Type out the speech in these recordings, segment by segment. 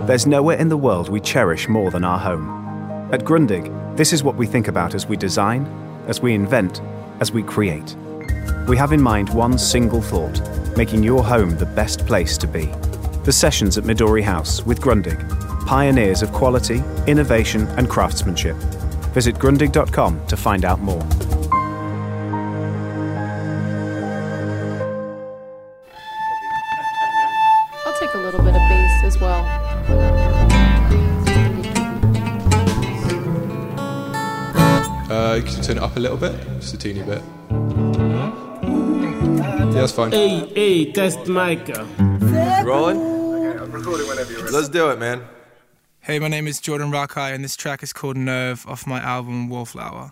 There's nowhere in the world we cherish more than our home. At Grundig, this is what we think about as we design, as we invent, as we create. We have in mind one single thought, making your home the best place to be. The Sessions at Midori House with Grundig, pioneers of quality, innovation and craftsmanship. Visit grundig.com to find out more. I'll take a little bit of bass as well. You can turn it up a little bit, just a teeny bit. Yeah, that's fine. Hey, test mic. Rolling? Okay, I'm recording whenever you're ready. Let's do it, man. Hey, my name is Jordan Rakai, and this track is called Nerve off my album Wallflower.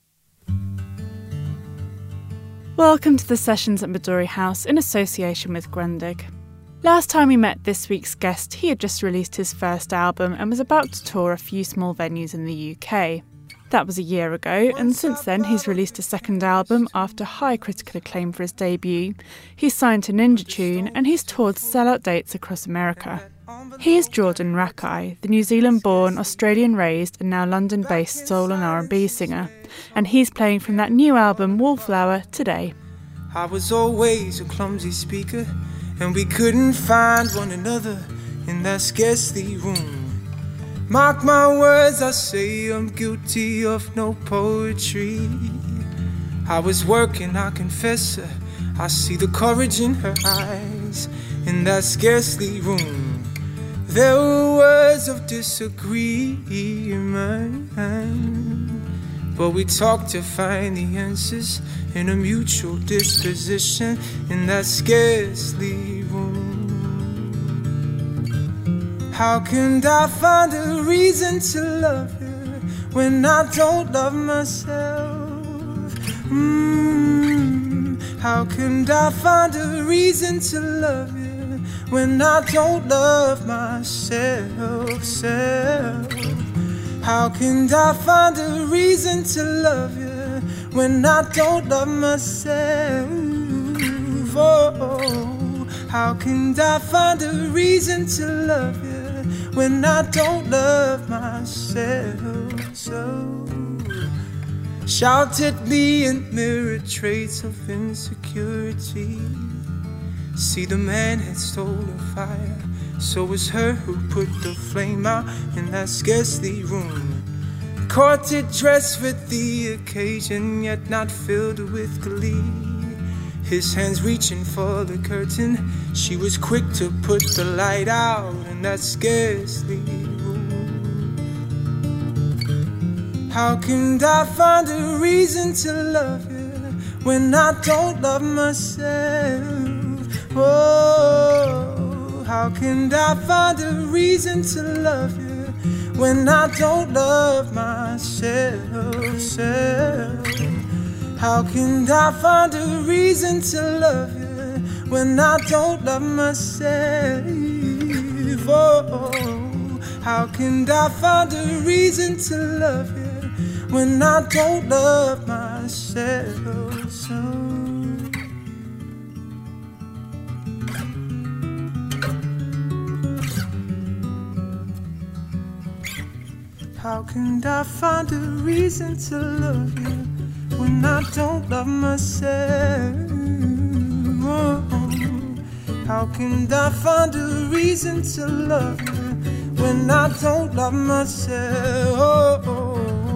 Welcome to the Sessions at Midori House in association with Grundig. Last time we met this week's guest, he had just released his first album and was about to tour a few small venues in the UK. That was a year ago, and since then he's released a second album after high critical acclaim for his debut. He's signed to Ninja Tune and he's toured sellout dates across America. He is Jordan Rakai, the New Zealand-born, Australian-raised and now London-based soul and R&B singer, and he's playing from that new album Wallflower today. I was always a clumsy speaker, and we couldn't find one another in that scarcely room. Mark my words, I say I'm guilty of no poetry. I was working, I confess her. I see the courage in her eyes in that scarcely room. There were words of disagreement, but we talked to find the answers in a mutual disposition in that scarcely room. How can I find a reason to love you when I don't love myself? How can I find a reason to love you when I don't love myself? How can I find a reason to love you when I don't love myself? Oh, how can I find a reason to love you when I don't love myself? So shout at me and mirror traits of insecurity. See, the man had stolen fire, so was her who put the flame out in that scarcely room. Courted dress for the occasion, yet not filled with glee. His hands reaching for the curtain, she was quick to put the light out in that scarcely room. How can I find a reason to love you when I don't love myself? Oh, how can I find a reason to love you when I don't love myself? How can I find a reason to love you when I don't love myself? Oh, how can I find a reason to love you when I don't love myself? So how can I find a reason to love you when I don't love myself? Oh, how can I find a reason to love you when I don't love myself? Oh,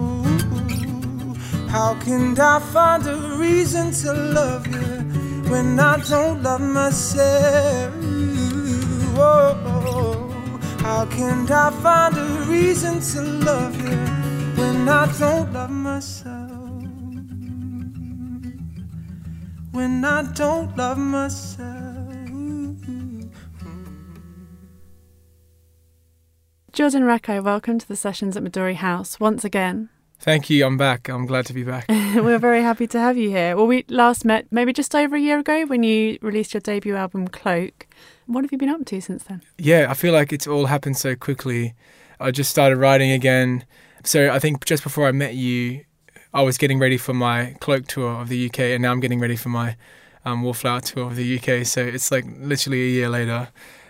how can I find a reason to love you when I don't love myself? Oh, how can I find a reason to love you when I don't love myself? When I don't love myself. Jordan Rakai, welcome to the Sessions at Midori House once again. Thank you, I'm back. I'm glad to be back. We're very happy to have you here. Well, we last met maybe just over a year ago when you released your debut album, Cloak. What have you been up to since then? Yeah, I feel like it's all happened so quickly. I just started writing again. So I think just before I met you, I was getting ready for my Cloak tour of the UK, and now I'm getting ready for my Wallflower tour of the UK. So it's like literally a year later.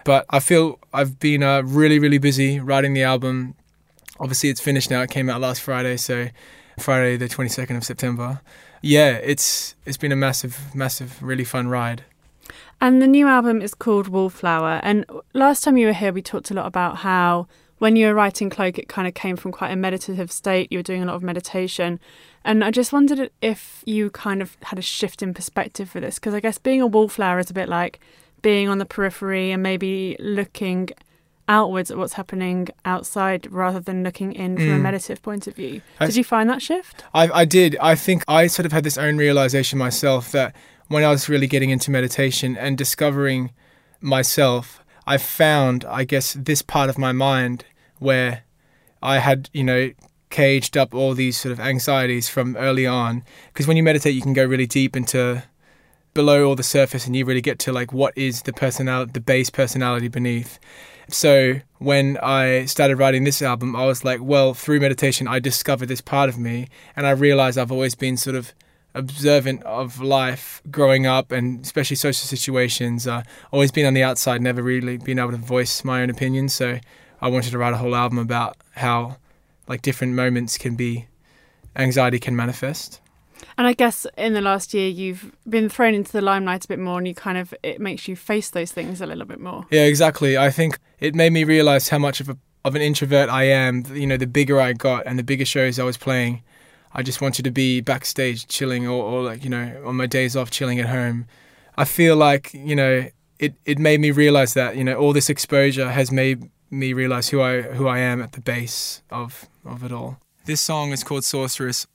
But I feel I've been really, really busy writing the album. Obviously, it's finished now. It came out last Friday, so Friday the 22nd of September. Yeah, it's been a massive, really fun ride. And the new album is called Wallflower. And last time you were here, we talked a lot about how when you were writing Cloak, it kind of came from quite a meditative state. You were doing a lot of meditation. And I just wondered if you kind of had a shift in perspective for this, because I guess being a wallflower is a bit like being on the periphery and maybe looking outwards at what's happening outside rather than looking in from a meditative point of view. Did you find that shift? I did. I think I sort of had this own realization myself that when I was really getting into meditation and discovering myself, I found, I guess, this part of my mind where I had, caged up all these sort of anxieties from early on. Because when you meditate, you can go really deep into below all the surface and you really get to like what is the personality, the base personality beneath. So when I started writing this album, I was like, well, through meditation, I discovered this part of me, and I realized I've always been sort of observant of life growing up, and especially social situations. Always been on the outside, never really been able to voice my own opinions. So I wanted to write a whole album about how like different moments anxiety can manifest. And I guess in the last year, you've been thrown into the limelight a bit more, and it makes you face those things a little bit more. Yeah, exactly. I think it made me realize how much of an introvert I am. The bigger I got and the bigger shows I was playing, I just wanted to be backstage chilling or like, on my days off chilling at home. I feel like, it made me realize that, all this exposure has made me realize who I am at the base of it all. This song is called Sorceress.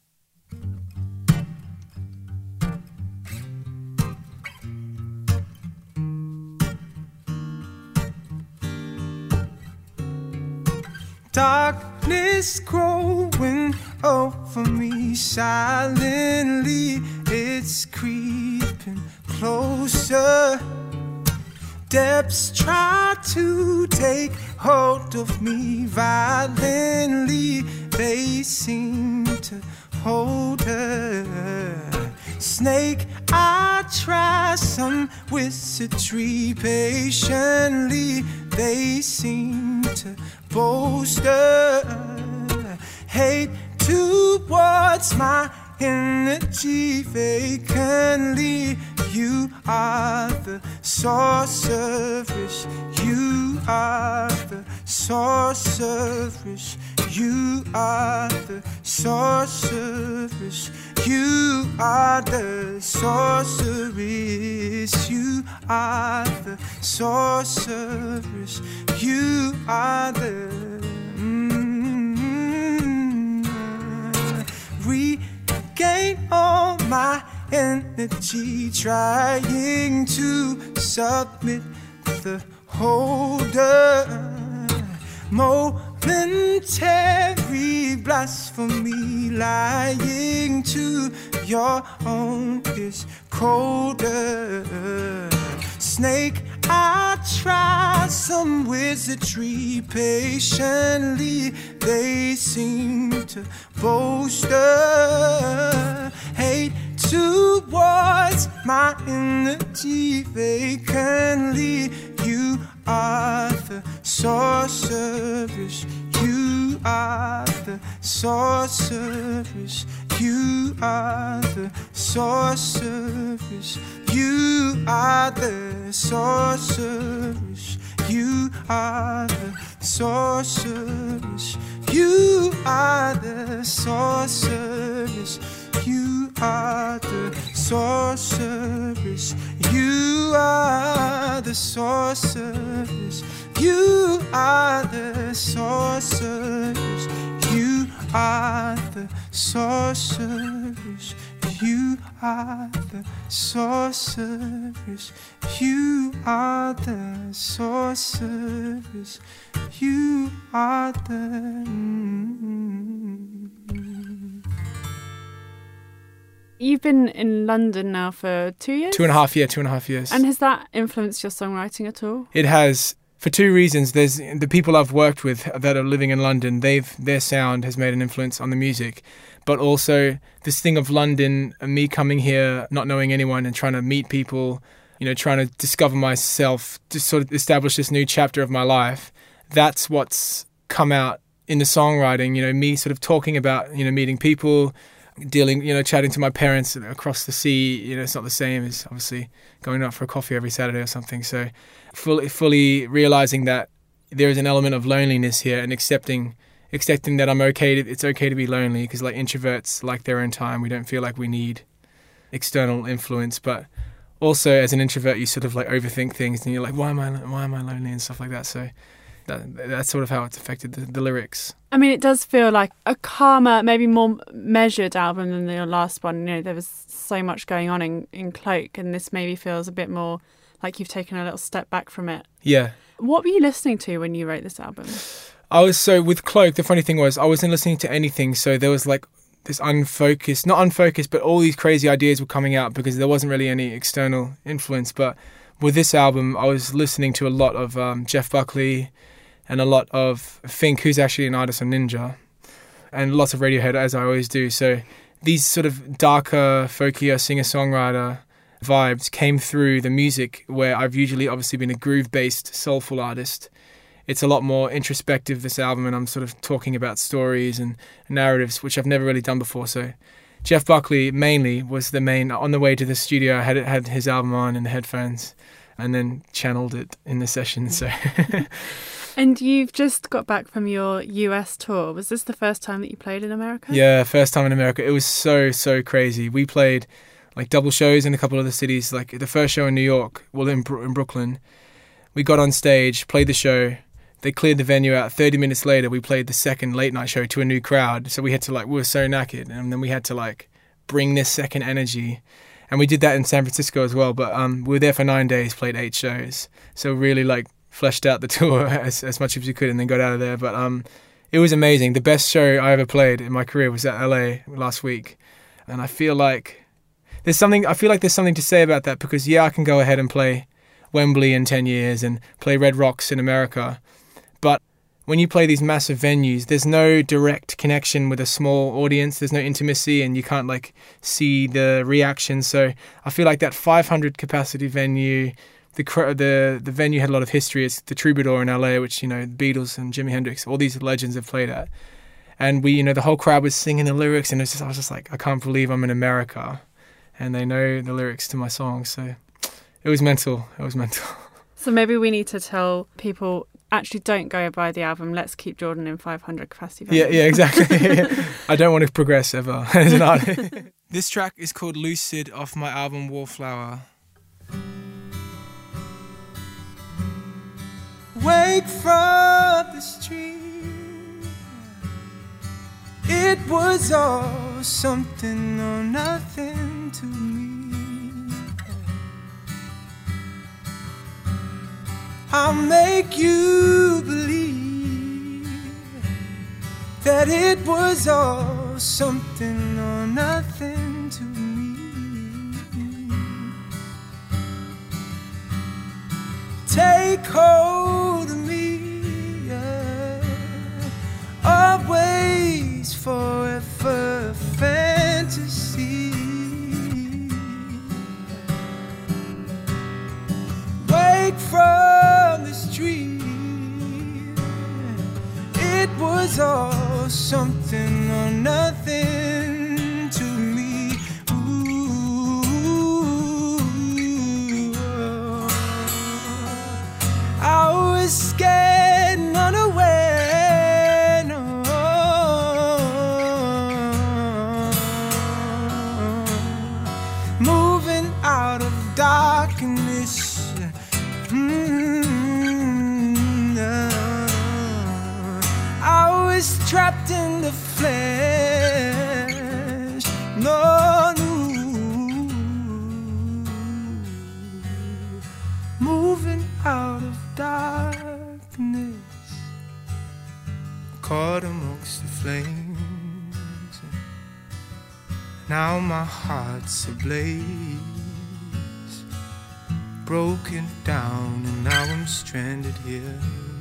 Darkness growing over me silently, it's creeping closer. Depths try to take hold of me violently, they seem to hold her. Snake, I try some wizardry patiently, they seem to bolster. Hate towards my energy vacantly. You are the sorceress, you are the sorceress, you are the sorceress, you are the sorceress, you are the sorceress, you are the regain all my energy, trying to submit the holder. Momentary blasphemy, lying to your own is colder. Snake, I try some wizardry patiently, they seem to bolster. Hate towards my energy vacantly. You are the sorceress, you are the sorceress, you are the sorceress, you are the sorceress, you are the sorceress, you are the sorceress, you are the sorceress, you are the sorceress, you are the sorceress, you are the sorceress, you are the sorceress, you are the sorceress, you are the You've been in London now for 2 years? 2.5 years. And has that influenced your songwriting at all? It has, for two reasons. There's the people I've worked with that are living in London, their sound has made an influence on the music. But also this thing of London, me coming here, not knowing anyone and trying to meet people, trying to discover myself, to sort of establish this new chapter of my life. That's what's come out in the songwriting, me sort of talking about, meeting people, dealing, chatting to my parents across the sea. It's not the same as obviously going out for a coffee every Saturday or something. So fully realizing that there is an element of loneliness here, and accepting that it's okay to be lonely, because like introverts like their own time. We don't feel like we need external influence, but also as an introvert you sort of like overthink things, and you're like, why am I lonely and stuff like that. So that's sort of how it's affected the lyrics. I mean, it does feel like a calmer, maybe more measured album than your last one. There was so much going on in Cloak, and this maybe feels a bit more like you've taken a little step back from it. Yeah. What were you listening to when you wrote this album? With Cloak, the funny thing was I wasn't listening to anything, so there was like this not unfocused, but all these crazy ideas were coming out because there wasn't really any external influence. But with this album, I was listening to a lot of Jeff Buckley and a lot of Fink, who's actually an artist on Ninja, and lots of Radiohead, as I always do. So these sort of darker, folkier singer-songwriter vibes came through the music, where I've usually obviously been a groove-based, soulful artist. It's a lot more introspective, this album, and I'm sort of talking about stories and narratives, which I've never really done before. So Jeff Buckley mainly was the main. On the way to the studio, I had his album on in the headphones, and then channeled it in the session. So. And you've just got back from your US tour. Was this the first time that you played in America? Yeah, first time in America. It was so crazy. We played like double shows in a couple of other cities. Like the first show in New York, in Brooklyn, we got on stage, played the show. They cleared the venue out. 30 minutes later, we played the second late night show to a new crowd. So we had to we were so knackered, and then we had to bring this second energy. And we did that in San Francisco as well. But we were there for 9 days, played 8 shows. So really fleshed out the tour as much as we could, and then got out of there. But it was amazing. The best show I ever played in my career was at LA last week. And I feel like there's something to say about that, because I can go ahead and play Wembley in 10 years and play Red Rocks in America. But when you play these massive venues, there's no direct connection with a small audience. There's no intimacy, and you can't see the reaction. So I feel like that 500 capacity venue, the venue had a lot of history. It's the Troubadour in LA, which the Beatles and Jimi Hendrix, all these legends have played at. And we, the whole crowd was singing the lyrics, and I was just like, I can't believe I'm in America, and they know the lyrics to my songs. So it was mental. So maybe we need to tell people, actually don't go buy the album. Let's keep Jordan in 500 capacity venues. Yeah, exactly. I don't want to progress ever as an artist. This track is called Lucid off my album Wallflower. Wake from this dream. It was all something or nothing to me. I'll make you believe that it was all something or nothing to me. Take hold of me, yeah. Always forever fantasy. Wake from this dream. It was all something or nothing to me. Ooh, I was scared and unaware, no. Moving out of darkness. I was trapped in the flesh. No, moving out of darkness, caught amongst the flames. Now my heart's ablaze, broken down, and now I'm stranded here.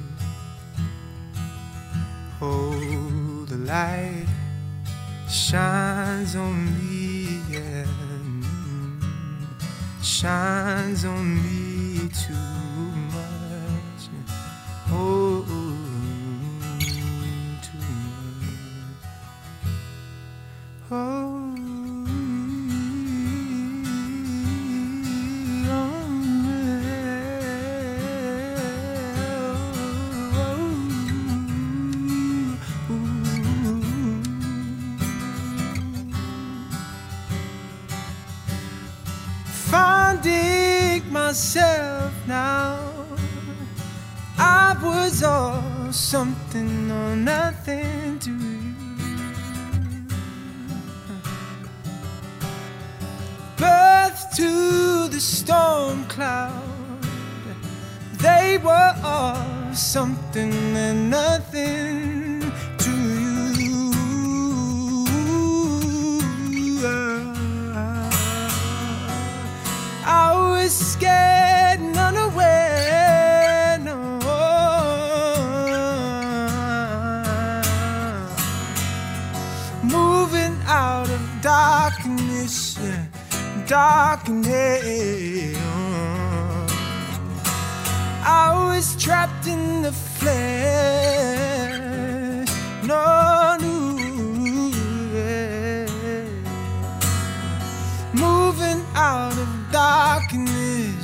Oh, the light shines on me, yeah. shines on me too much. Oh, too much. Oh. Finding myself now, I was all something or nothing to you. Birth to the storm cloud, they were all something and nothing to you. I was scared and unaware, no. Moving out of darkness, darkness. I was trapped in the flesh, no new. Moving out of darkness,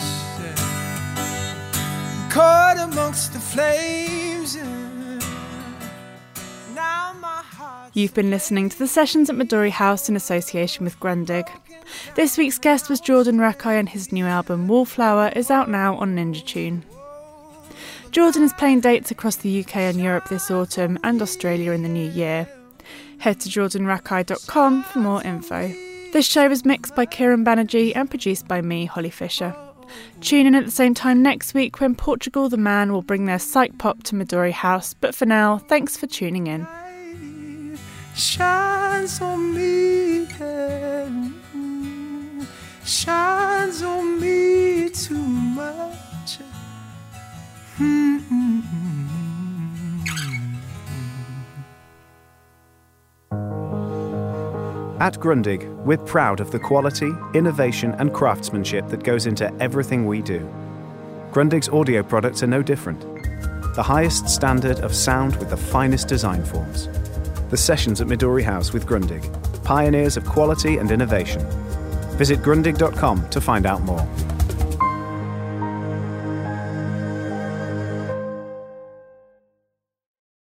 caught amongst the flames. Now my heart. You've been listening to the Sessions at Midori House in association with Grundig. This week's guest was Jordan Rakei, and his new album Wallflower is out now on Ninja Tune. Jordan is playing dates across the UK and Europe this autumn and Australia in the new year. Head to jordanrakei.com for more info. This show was mixed by Kieran Banerjee and produced by me, Holly Fisher. Tune in at the same time next week when Portugal the Man will bring their psych pop to Midori House. But for now, thanks for tuning in. Shines on me, shines on me too much. At Grundig, we're proud of the quality, innovation and craftsmanship that goes into everything we do. Grundig's audio products are no different. The highest standard of sound with the finest design forms. The Sessions at Midori House with Grundig, pioneers of quality and innovation. Visit grundig.com to find out more.